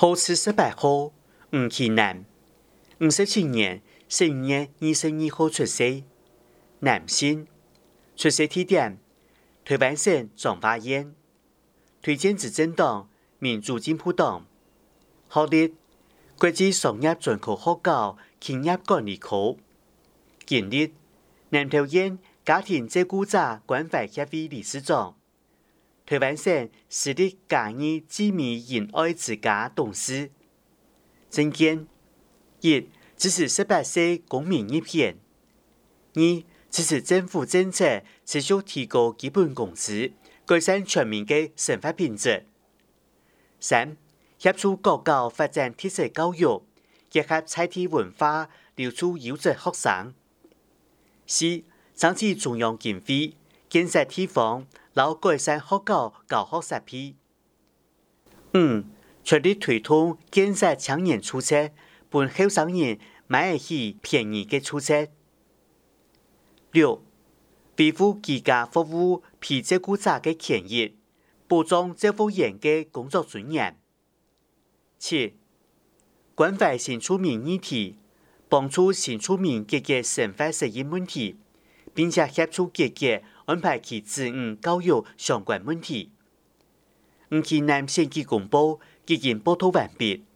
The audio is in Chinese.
好事18號，吳其南，57年12月22號出世，男性，出生地點台灣省彰化縣，推薦執政黨民主進步黨，學歷國際商業專科學校企業管理科，經歷南投縣家庭照顧者關懷協會理事長。台灣省私立嘉義志美仁愛之家董事。政見：1. 支持18歲公民入憲； 2. 支持政府政策持續提高基本工資，改善全民的生活品質。3. 協助國教發展特色教育，結合在地文化，留住優質學生。4. 爭取中央經費，建設地方，勞改善學校教學設備。5. 全力推動建設青年厝冊，幫後生人買得起便宜的厝冊。6. 維護居家服務被照顧者的權益，保障照顧員的工作尊嚴。7. 關懷新住民議題，幫助新住民解決生活適應問題，並且協助解決安排其子女教育相關問題。吳其南選舉公報已經報道完畢。